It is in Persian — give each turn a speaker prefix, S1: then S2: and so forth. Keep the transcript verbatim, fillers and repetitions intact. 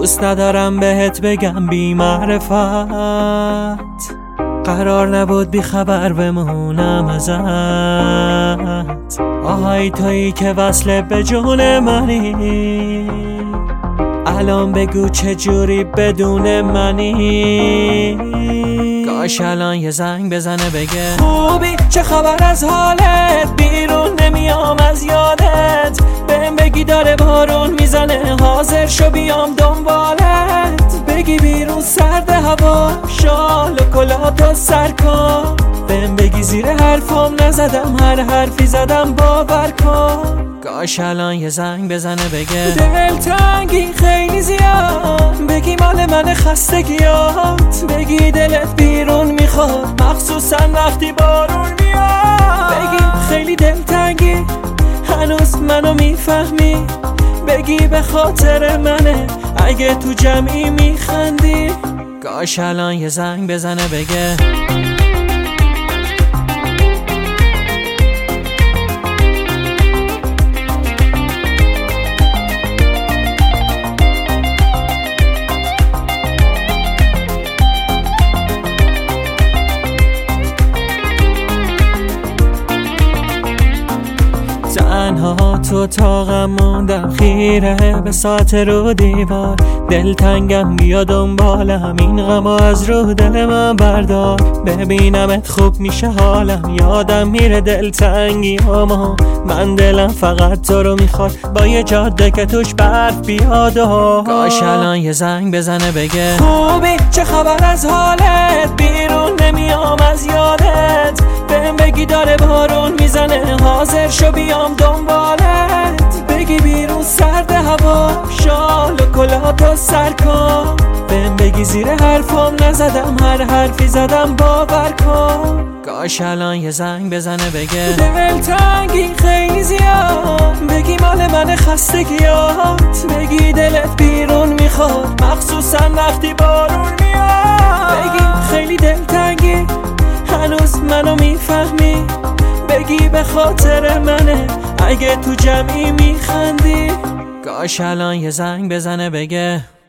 S1: دوست ندارم بهت بگم بی معرفت، قرار نبود بی خبر بمونم ازت. آهای تویی که وصل به جون منی، الان بگو چه جوری بدون منی. کاش الان یه زنگ بزنه بگه خوبی، چه خبر از حالت، بیرون نمیام از یادت. بهم بگی داره بارون میزنه، حاضر شو بیام دنبالت. بگی بیرون سرد هوا، شال و کلاتو سر کن. بهم بگی زیر حرفم نزدم، هر حرفی زدم باور کن. کاش الان یه زنگ بزنه بگه دلتنگی خیلی زیاد، بگی مال من خستگیات. بگی دلت بیرون میخواد، مخصوصا وقتی بارون میاد. بگی خیلی دلتنگی، هنوز منو میفهمی. بگی به خاطر منه، اگه تو جمعی میخندی. کاش الان یه زنگ بزنه بگه تنها تو اتاقم موندم، خیره به ساعت رو دیوار. دلتنگم بیا دنبالم، این غمو از رو دل من بردار. ببینمت خوب میشه حالم، یادم میره دلتنگی اما من دلم فقط تو رو میخواد، با یه جاده که توش برف بیاد. و کاش الان یه زنگ بزنه بگه خوبی، چه خبر از حالت، بیرون نمیام از یادت. بهم بگی داره بارون میزنه، حاضر شو بیام دنبالت. بگی بیرون سرد هوا، شال و کلاتو سر کن. بهم بگی زیر حرفم نزدم، هر حرفی زدم باور کن. کاش الان یه زنگ بزنه بگه دلتنگی خیلی زیاد، بگی مال من خستگیات. بگی دلت بیرون میخواد، مخصوصا وقتی بارون میاد. بگی خیلی دلتنگی، هنوز منو میفهمی. بگی به خاطر منه، اگه تو جمعی میخندی. کاش الان یه زنگ بزنه بگه